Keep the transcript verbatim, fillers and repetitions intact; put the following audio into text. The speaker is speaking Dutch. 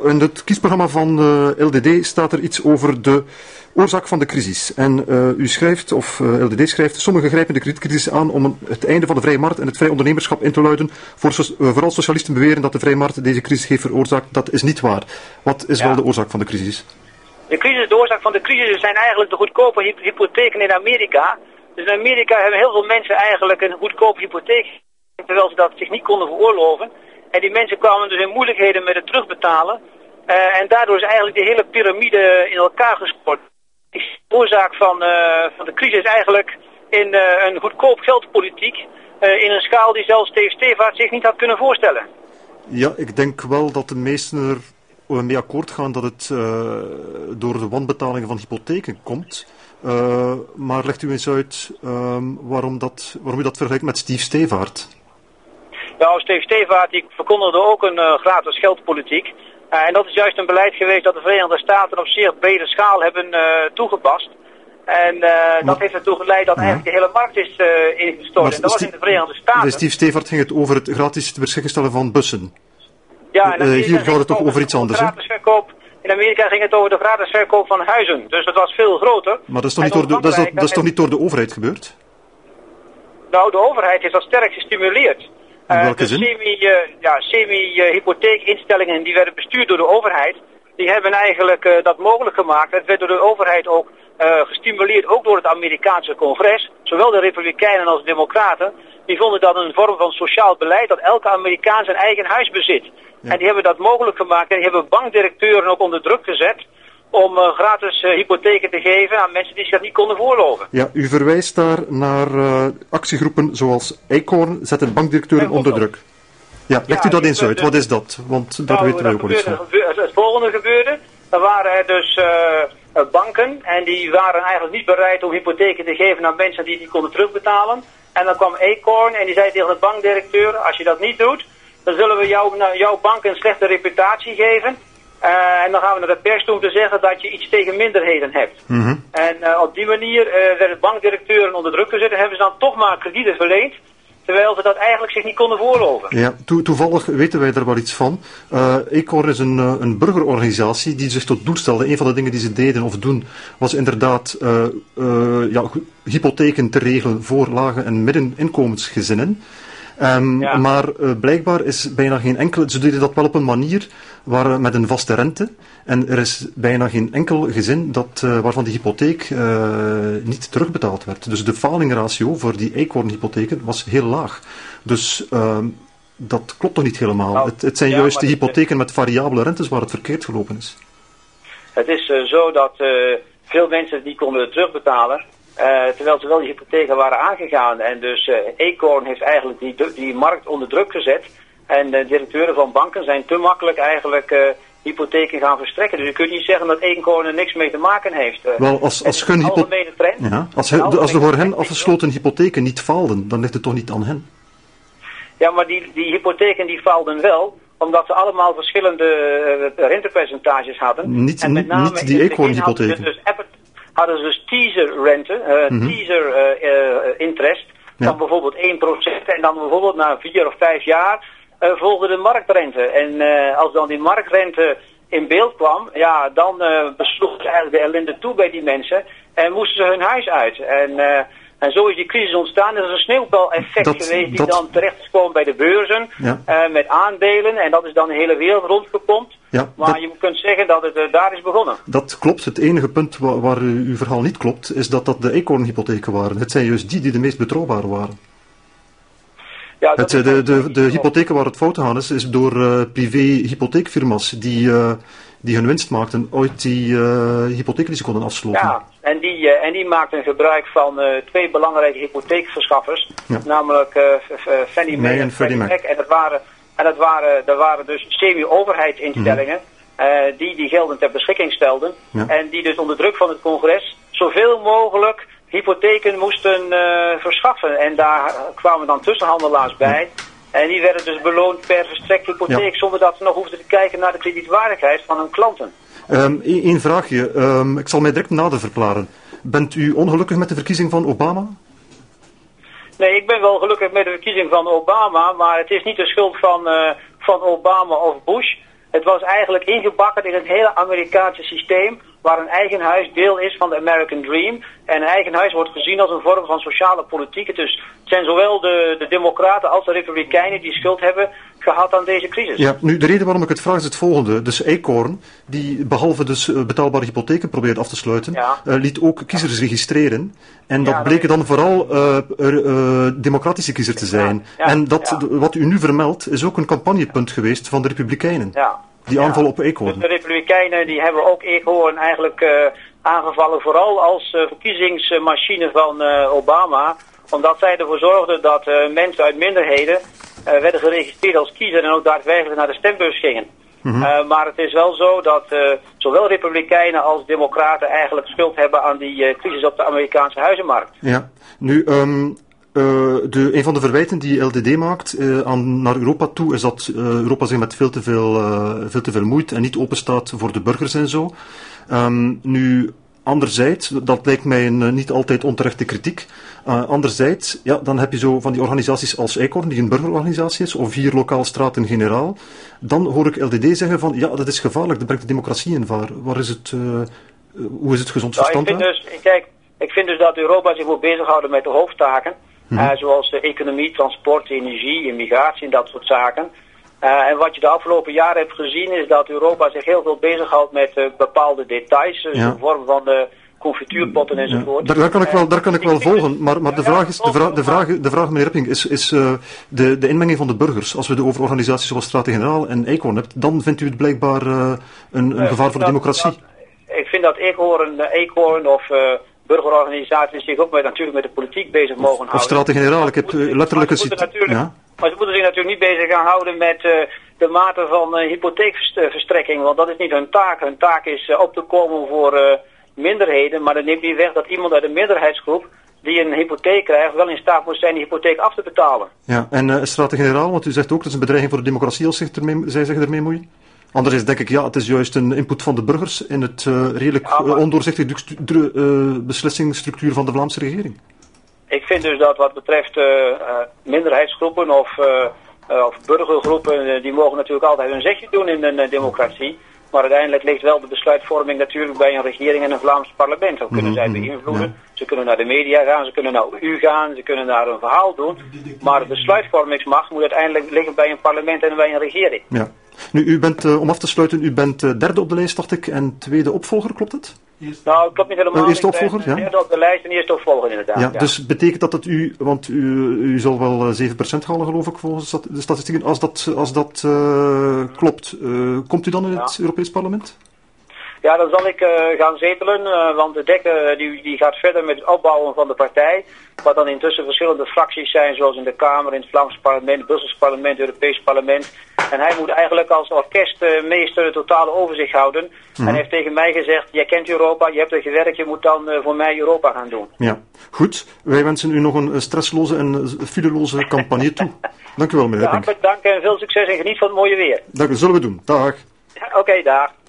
In het kiesprogramma van uh, L D D staat er iets over de oorzaak van de crisis. En uh, u schrijft, of uh, L D D schrijft, sommigen grijpen de kredietcrisis aan om het einde van de vrije markt en het vrij ondernemerschap in te luiden. Voor so- uh, vooral socialisten beweren dat de vrije markt deze crisis heeft veroorzaakt. Dat is niet waar. Wat is ja. wel de oorzaak van de crisis? De crisis, de oorzaak van de crisis zijn eigenlijk de goedkope hy- hypotheken in Amerika. Dus in Amerika hebben heel veel mensen eigenlijk een goedkope hypotheek, terwijl ze dat zich niet konden veroorloven. En die mensen kwamen dus in moeilijkheden met het terugbetalen. Uh, en daardoor is eigenlijk de hele piramide in elkaar gesport. De oorzaak van, uh, van de crisis is eigenlijk in uh, een goedkoop geldpolitiek. Uh, in een schaal die zelfs Steve Stevaart zich niet had kunnen voorstellen. Ja, ik denk wel dat de meesten er mee akkoord gaan dat het uh, door de wanbetalingen van hypotheken komt. Uh, maar legt u eens uit um, waarom, dat, waarom u dat vergelijkt met Steve Stevaart? Nou, Steve Stevaart die verkondigde ook een uh, gratis geldpolitiek. Uh, en dat is juist een beleid geweest dat de Verenigde Staten op zeer brede schaal hebben uh, toegepast. En uh, maar, dat heeft ertoe geleid dat ja. eigenlijk de hele markt is uh, ingestort. Maar en dat was in de Verenigde Staten. Bij Steve Stevaart ging het over het gratis te beschikking stellen van bussen. Ja, en uh, hier gaat het toch over iets anders, hè? Verkoop. In Amerika ging het over de gratis verkoop van huizen. Dus dat was veel groter. Maar dat is toch niet, door de, dat is, dat, dat is toch niet door de overheid gebeurd? Nou, de overheid heeft dat sterk gestimuleerd. In welke uh, de zin? semi, uh, ja, semi-hypotheekinstellingen die werden bestuurd door de overheid, die hebben eigenlijk uh, dat mogelijk gemaakt. Het werd door de overheid ook uh, gestimuleerd, ook door het Amerikaanse congres. Zowel de Republikeinen als de Democraten, die vonden dat een vorm van sociaal beleid, dat elke Amerikaan zijn eigen huis bezit. Ja. En die hebben dat mogelijk gemaakt en die hebben bankdirecteuren ook onder druk gezet om uh, gratis uh, hypotheken te geven aan mensen die zich dat niet konden veroorloven. Ja, u verwijst daar naar uh, actiegroepen zoals Acorn, zetten bankdirecteuren ja, onder druk. Ja, legt ja, u dat eens uit. Wat is dat? Want daar nou, weten wij ook wel iets van. Het volgende gebeurde. Er waren er dus uh, banken en die waren eigenlijk niet bereid om hypotheken te geven aan mensen die die konden terugbetalen. En dan kwam Acorn en die zei tegen de bankdirecteur, als je dat niet doet, dan zullen we jou, nou, jouw bank een slechte reputatie geven. Uh, en dan gaan we naar de pers toe om te zeggen dat je iets tegen minderheden hebt. Mm-hmm. En uh, op die manier uh, werden bankdirecteuren onder druk gezet en hebben ze dan toch maar kredieten verleend. Terwijl ze dat eigenlijk zich niet konden veroorloven. Ja, to- toevallig weten wij daar wel iets van. Uh, Acorn is een, uh, een burgerorganisatie die zich tot doel stelde. Een van de dingen die ze deden of doen was inderdaad uh, uh, ja, hypotheken te regelen voor lage en middeninkomensgezinnen. Um, ja. Maar uh, blijkbaar is bijna geen enkele... Ze deden dat wel op een manier waar, uh, met een vaste rente. En er is bijna geen enkel gezin dat, uh, waarvan die hypotheek uh, niet terugbetaald werd. Dus de falingratio voor die Acorn-hypotheken was heel laag. Dus uh, dat klopt toch niet helemaal. Nou, het, het zijn ja, juist de hypotheken met variabele rentes waar het verkeerd gelopen is. Het is uh, zo dat uh, veel mensen die konden terugbetalen... Uh, terwijl ze wel die hypotheken waren aangegaan. En dus uh, Acorn heeft eigenlijk die, die markt onder druk gezet. En de directeuren van banken zijn te makkelijk eigenlijk uh, hypotheken gaan verstrekken. Dus je kunt niet zeggen dat Acorn er niks mee te maken heeft. Uh, Wel, als, als, hun hypo- trend, ja, als, he, de, als de voor hen afgesloten hypotheken niet faalden, dan ligt het toch niet aan hen? Ja, maar die, die hypotheken die faalden wel, omdat ze allemaal verschillende uh, rentepercentages hadden. Niet, en met name niet die Acorn-hypotheken. Dus hadden ze dus teaser rente, uh, mm-hmm. teaser uh, uh, interest, ja. van bijvoorbeeld één procent en dan bijvoorbeeld na vier of vijf jaar uh, volgde de marktrente. En uh, als dan die marktrente in beeld kwam, ja, dan uh, besloeg ze eigenlijk de ellende toe bij die mensen en moesten ze hun huis uit. En, uh, en zo is die crisis ontstaan. Er is een sneeuwbaleffect dat, geweest die dat... dan terecht is gekomen bij de beurzen, ja. uh, met aandelen en dat is dan de hele wereld rondgepompt. Ja, maar dat, je kunt zeggen dat het uh, daar is begonnen. Dat klopt. Het enige punt wa- waar u, uw verhaal niet klopt, is dat dat de Acorn-hypotheken waren. Het zijn juist die die de meest betrouwbare waren. Ja, het, de, de, de, de hypotheken waar het fout aan is, is door uh, privé-hypotheekfirma's die, uh, die hun winst maakten, ooit die uh, hypotheken die ze konden afsloten. Ja, en die, uh, en die maakten gebruik van uh, twee belangrijke hypotheekverschaffers, ja. namelijk uh, F- F- Fannie Mae en Freddie Mac. En dat waren... En dat waren, dat waren dus semi-overheidsinstellingen mm. uh, die die gelden ter beschikking stelden. Ja. En die dus onder druk van het congres zoveel mogelijk hypotheken moesten uh, verschaffen. En daar kwamen dan tussenhandelaars bij. Ja. En die werden dus beloond per verstrekt hypotheek, ja. zonder dat ze nog hoefden te kijken naar de kredietwaardigheid van hun klanten. Um, Eén vraagje. Um, ik zal mij direct nader verklaren. Bent u ongelukkig met de verkiezing van Obama? Nee, ik ben wel gelukkig met de verkiezing van Obama, maar het is niet de schuld van, uh, van Obama of Bush. Het was eigenlijk ingebakken in het hele Amerikaanse systeem, waar een eigen huis deel is van de American Dream. En een eigen huis wordt gezien als een vorm van sociale politiek. Dus het zijn zowel de, de democraten als de republikeinen die schuld hebben gehad aan deze crisis. Ja, nu de reden waarom ik het vraag is het volgende. Dus Acorn, die behalve dus betaalbare hypotheken probeert af te sluiten, ja. uh, liet ook kiezers registreren. En dat ja, bleken dan vooral uh, uh, democratische kiezers te zijn. Ja, ja, en dat, ja. wat u nu vermeldt, is ook een campagnepunt geweest van de republikeinen. Ja. Die aanval ja. op Acorn. Dus de republikeinen die hebben ook Acorn eigenlijk uh, aangevallen, vooral als uh, verkiezingsmachine van uh, Obama. Omdat zij ervoor zorgden dat uh, mensen uit minderheden uh, werden geregistreerd als kiezer en ook daadwerkelijk naar de stembus gingen. Mm-hmm. Uh, maar het is wel zo dat uh, zowel republikeinen als democraten eigenlijk schuld hebben aan die uh, crisis op de Amerikaanse huizenmarkt. Ja, nu... Um... Uh, de, een van de verwijten die L D D maakt uh, aan, naar Europa toe is dat uh, Europa zich met veel te veel, uh, veel te veel moeit en niet openstaat voor de burgers en zo. Um, nu, anderzijds, dat lijkt mij een uh, niet altijd onterechte kritiek. Uh, anderzijds, ja, dan heb je zo van die organisaties als Acorn, die een burgerorganisatie is, of hier lokaal Staten-Generaal. Dan hoor ik L D D zeggen van, ja, dat is gevaarlijk, dat brengt de democratie in vaar. Waar is het, uh, hoe is het gezond nou, verstand ik vind dus, kijk, ik vind dus dat Europa zich moet bezighouden met de hoofdtaken. Uh, zoals de economie, transport, energie, immigratie en dat soort zaken. Uh, en wat je de afgelopen jaren hebt gezien is dat Europa zich heel veel bezighoudt met uh, bepaalde details. Dus ja. in de vorm van de confituurpotten enzovoort. Ja. Daar, daar kan ik wel, daar kan ik wel volgen. Maar, maar de vraag is, de vraag, de vraag, de vraag meneer Epping, is, is uh, de, de inmenging van de burgers. Als we het over organisaties zoals Staten-Generaal en Acorn hebt, dan vindt u het blijkbaar uh, een, een gevaar voor de democratie. Dat, ik vind dat Acorn, Acorn of... Uh, burgerorganisaties zich ook met, natuurlijk met de politiek bezig mogen houden. Of Staten-Generaal, ik heb uh, letterlijk een ja. Maar ze moeten zich natuurlijk niet bezig gaan houden met uh, de mate van uh, hypotheekverstrekking, want dat is niet hun taak. Hun taak is uh, op te komen voor uh, minderheden, maar dat neemt niet weg dat iemand uit een minderheidsgroep die een hypotheek krijgt, wel in staat moet zijn die hypotheek af te betalen. Ja, en uh, Staten-Generaal, want u zegt ook dat is een bedreiging voor de democratie als zich ermee, zij zich ermee moeien? Anderzijds denk ik, ja, het is juist een input van de burgers in het uh, redelijk ja, uh, ondoorzichtige uh, beslissingsstructuur van de Vlaamse regering. Ik vind dus dat wat betreft uh, uh, minderheidsgroepen of, uh, uh, of burgergroepen, uh, die mogen natuurlijk altijd hun zegje doen in een uh, democratie. Maar uiteindelijk ligt wel de besluitvorming natuurlijk bij een regering en een Vlaams parlement. Dan kunnen mm-hmm. zij beïnvloeden. Ja. Ze kunnen naar de media gaan, ze kunnen naar u gaan, ze kunnen naar een verhaal doen. Maar de besluitvormingsmacht moet uiteindelijk liggen bij een parlement en bij een regering. Ja. Nu, u bent, uh, om af te sluiten, u bent uh, derde op de lijst, dacht ik, en tweede opvolger, klopt het? Nou, ik klopt niet helemaal. Uh, eerste opvolger, ja. Derde op de lijst en eerste opvolger, inderdaad. Ja, ja. Dus betekent dat dat u, want u, u zal wel uh, zeven procent halen, geloof ik, volgens de statistieken. Als dat, als dat uh, klopt, uh, komt u dan in het ja. Europees Parlement? Ja, dan zal ik uh, gaan zetelen, uh, want de Dekker die, die gaat verder met het opbouwen van de partij. Wat dan intussen verschillende fracties zijn, zoals in de Kamer, in het Vlaamse parlement, het Brusselse parlement, het Europees parlement. En hij moet eigenlijk als orkestmeester het totale overzicht houden. Mm-hmm. En hij heeft tegen mij gezegd, jij kent Europa, je hebt er gewerkt, je moet dan uh, voor mij Europa gaan doen. Ja, goed. Wij wensen u nog een stressloze en fileloze campagne toe. Dank u wel, meneer Epping. Ja, hartelijk dank en veel succes en geniet van het mooie weer. Dank u, zullen we doen. Dag. Oké, okay, dag.